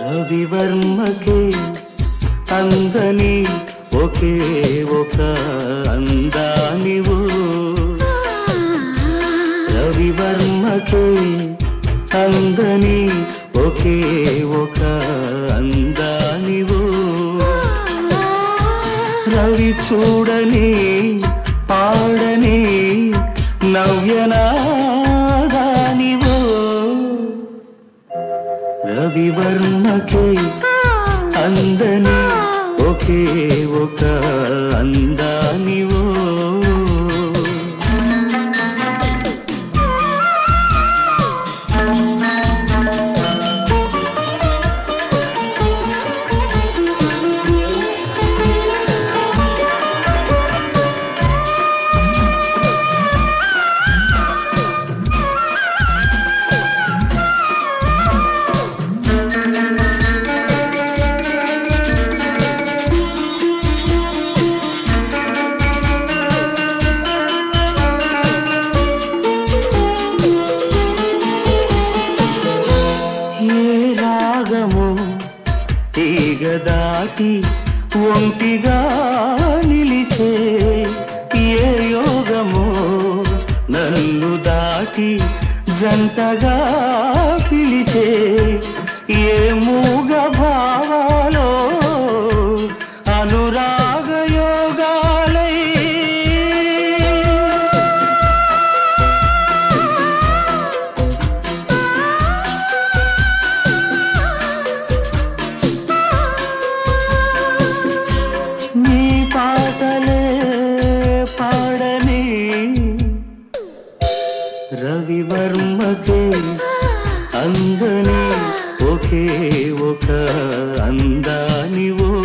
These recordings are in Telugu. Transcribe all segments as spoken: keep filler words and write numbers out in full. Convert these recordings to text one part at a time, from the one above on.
రవివర్మకే అందని ఒకే ఒక అందానివు రవివర్మకే అందని ఒకే ఒక అందానివు రవి చూడని పాడని నవ్యనాదానివు రవివర్మకే అందని ఒకే ఒక అందానివో తీగ దాటి ఒంటిగా నిలిచే ఏ యోగమో నన్ను దాటి జంటగా పిలిచే ఏ మూగ భావాలో అనురాగ యోగాలై నీ పాటలే పాడని రవివర్మకే అందని ఒకే ఒక అందానివో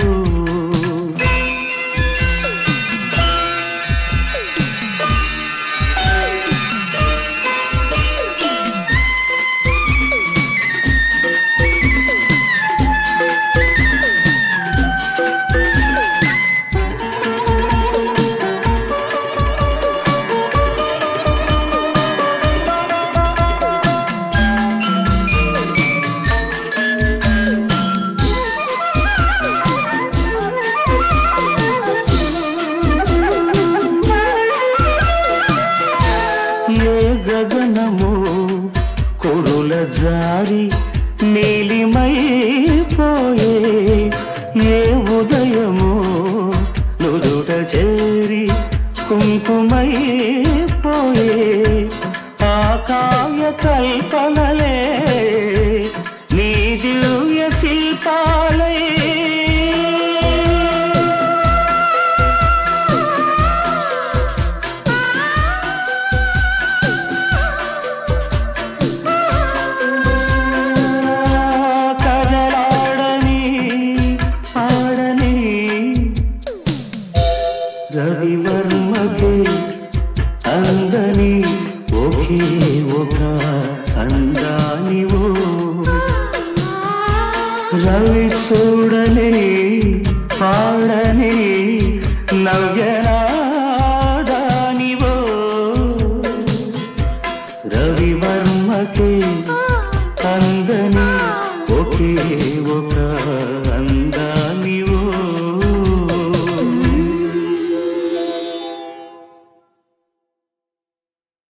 ఏ గగనము కురుల జారి నీలిమైపోయే ఏ ఉదయము నుదుట చేరి కుంకుమైపోయే ఆ కావ్య కల్పనలే నీ దివ్య శిల్పాలే రవివర్మకే అందని ఒకే ఒక అందానివో రవి చూడని పాడని నవ్యనాదానివో రవివర్మకే